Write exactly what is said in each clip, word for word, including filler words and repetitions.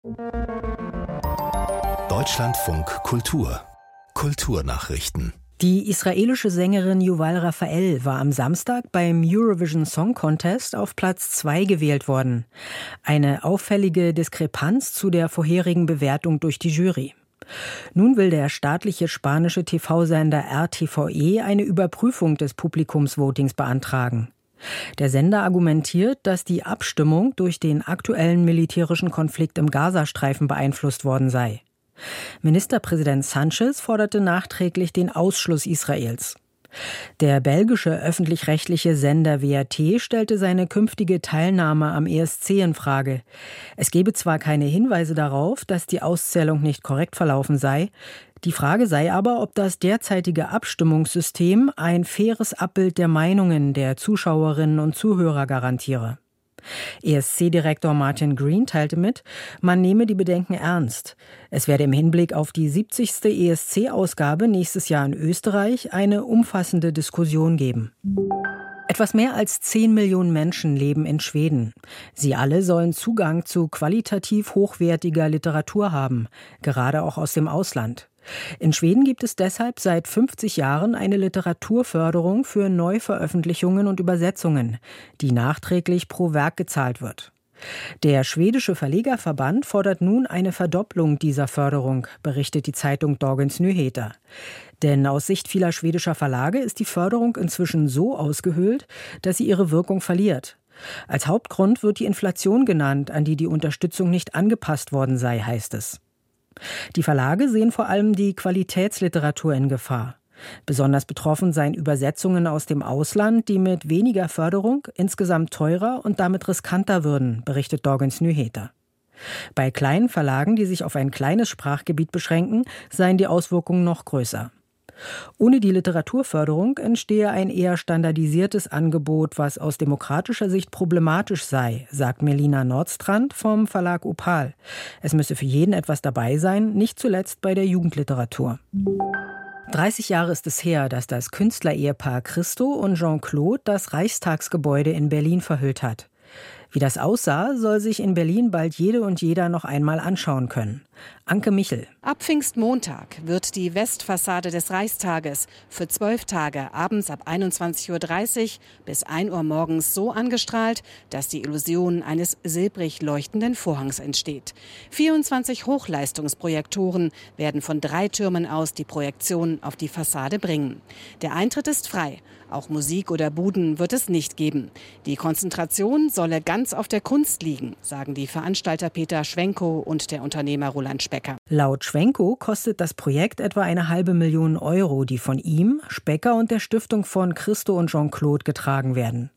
Deutschlandfunk Kultur. Kulturnachrichten. Die israelische Sängerin Yuval Raphael war am Samstag beim Eurovision Song Contest auf Platz zwei gewählt worden. Eine auffällige Diskrepanz zu der vorherigen Bewertung durch die Jury. Nun will der staatliche spanische T V-Sender R T V E eine Überprüfung des Publikumsvotings beantragen. Der Sender argumentiert, dass die Abstimmung durch den aktuellen militärischen Konflikt im Gazastreifen beeinflusst worden sei. Ministerpräsident Sánchez forderte nachträglich den Ausschluss Israels. Der belgische öffentlich-rechtliche Sender W R T stellte seine künftige Teilnahme am E S C in Frage. Es gebe zwar keine Hinweise darauf, dass die Auszählung nicht korrekt verlaufen sei, die Frage sei aber, ob das derzeitige Abstimmungssystem ein faires Abbild der Meinungen der Zuschauerinnen und Zuhörer garantiere. E S C-Direktor Martin Green teilte mit, man nehme die Bedenken ernst. Es werde im Hinblick auf die siebzigste E S C-Ausgabe nächstes Jahr in Österreich eine umfassende Diskussion geben. Etwas mehr als zehn Millionen Menschen leben in Schweden. Sie alle sollen Zugang zu qualitativ hochwertiger Literatur haben, gerade auch aus dem Ausland. In Schweden gibt es deshalb seit fünfzig Jahren eine Literaturförderung für Neuveröffentlichungen und Übersetzungen, die nachträglich pro Werk gezahlt wird. Der schwedische Verlegerverband fordert nun eine Verdopplung dieser Förderung, berichtet die Zeitung Dagens Nyheter. Denn aus Sicht vieler schwedischer Verlage ist die Förderung inzwischen so ausgehöhlt, dass sie ihre Wirkung verliert. Als Hauptgrund wird die Inflation genannt, an die die Unterstützung nicht angepasst worden sei, heißt es. Die Verlage sehen vor allem die Qualitätsliteratur in Gefahr. Besonders betroffen seien Übersetzungen aus dem Ausland, die mit weniger Förderung insgesamt teurer und damit riskanter würden, berichtet Dagens Nyheter. Bei kleinen Verlagen, die sich auf ein kleines Sprachgebiet beschränken, seien die Auswirkungen noch größer. Ohne die Literaturförderung entstehe ein eher standardisiertes Angebot, was aus demokratischer Sicht problematisch sei, sagt Melina Nordstrand vom Verlag Opal. Es müsse für jeden etwas dabei sein, nicht zuletzt bei der Jugendliteratur. dreißig Jahre ist es her, dass das Künstlerehepaar Christo und Jean-Claude das Reichstagsgebäude in Berlin verhüllt hat. Wie das aussah, soll sich in Berlin bald jede und jeder noch einmal anschauen können. Anke Michel. Ab Pfingstmontag wird die Westfassade des Reichstages für zwölf Tage abends ab einundzwanzig Uhr dreißig bis ein Uhr morgens so angestrahlt, dass die Illusion eines silbrig leuchtenden Vorhangs entsteht. vierundzwanzig Hochleistungsprojektoren werden von drei Türmen aus die Projektion auf die Fassade bringen. Der Eintritt ist frei. Auch Musik oder Buden wird es nicht geben. Die Konzentration solle ganz auf der Kunst liegen, sagen die Veranstalter Peter Schwenko und der Unternehmer Roland Specker. Laut Schwenko kostet das Projekt etwa eine halbe Million Euro, die von ihm, Specker und der Stiftung von Christo und Jean-Claude getragen werden.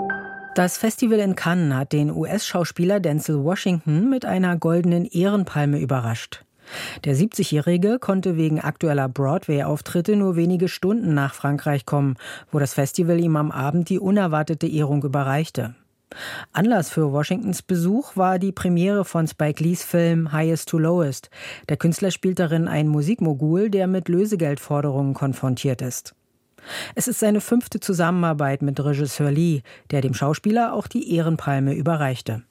Das Festival in Cannes hat den U S-Schauspieler Denzel Washington mit einer goldenen Ehrenpalme überrascht. Der siebzigjährige konnte wegen aktueller Broadway-Auftritte nur wenige Stunden nach Frankreich kommen, wo das Festival ihm am Abend die unerwartete Ehrung überreichte. Anlass für Washingtons Besuch war die Premiere von Spike Lees Film Highest to Lowest. Der Künstler spielt darin einen Musikmogul, der mit Lösegeldforderungen konfrontiert ist. Es ist seine fünfte Zusammenarbeit mit Regisseur Lee, der dem Schauspieler auch die Ehrenpalme überreichte.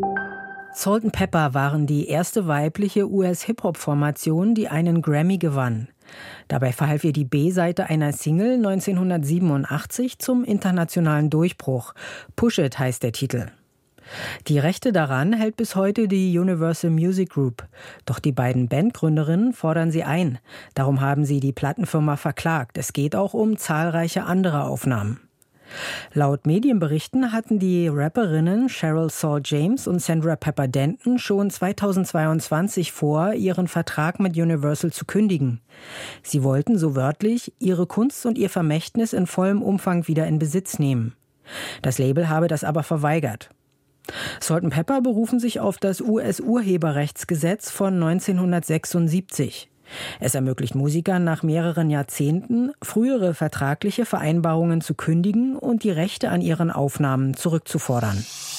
Salt and Pepper waren die erste weibliche U S-Hip-Hop-Formation, die einen Grammy gewann. Dabei verhalf ihr die B-Seite einer Single neunzehnhundertsiebenundachtzig zum internationalen Durchbruch. Push It heißt der Titel. Die Rechte daran hält bis heute die Universal Music Group. Doch die beiden Bandgründerinnen fordern sie ein. Darum haben sie die Plattenfirma verklagt. Es geht auch um zahlreiche andere Aufnahmen. Laut Medienberichten hatten die Rapperinnen Cheryl Saul James und Sandra Pepper Denton schon zweitausendzweiundzwanzig vor, ihren Vertrag mit Universal zu kündigen. Sie wollten, so wörtlich, ihre Kunst und ihr Vermächtnis in vollem Umfang wieder in Besitz nehmen. Das Label habe das aber verweigert. Salt and Pepper berufen sich auf das U S-Urheberrechtsgesetz von neunzehnhundertsechsundsiebzig. Es ermöglicht Musikern nach mehreren Jahrzehnten, frühere vertragliche Vereinbarungen zu kündigen und die Rechte an ihren Aufnahmen zurückzufordern.